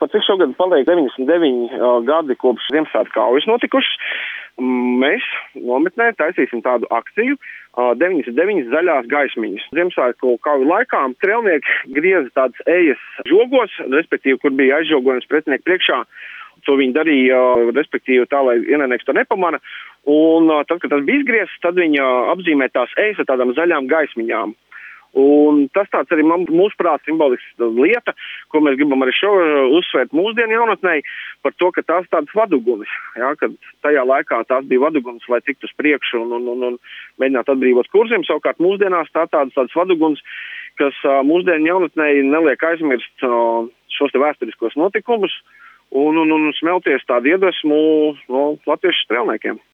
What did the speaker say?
Par cik šogad paliek 99 gadi kopš Ziemassvētku kaujas notikušas, mēs nometnē taisīsim tādu akciju 99 zaļās gaismiņas. Ziemassvētku kauju laikā strēlnieki grieza tādas ejas žogos, respektīvi, kur bija aizžogojums pretinieku priekšā. To viņi darīja, respektīvi, tā, lai ienaidnieks to nepamana. Un tad, kad tas bija izgriezts, tad viņi apzīmē tās ejas ar tādām zaļām gaismiņām. Un tas tāds arī mūsuprāt simbolisks lieta, ko mēs gribam arī šo uzsvērt mūsdienu jaunatnē, par to, ka tās tādas vadugunis, kad tajā laikā tās bija vadugunis, lai tiktu uz priekšu un mēģinātu atbrīvot kursiem. Savukārt mūsdienās tādas vadugunis, kas mūsdienu jaunatnē neliek aizmirst šos te vēsturiskos notikumus un smelties tādu iedvesmu no latviešu strēlniekiem.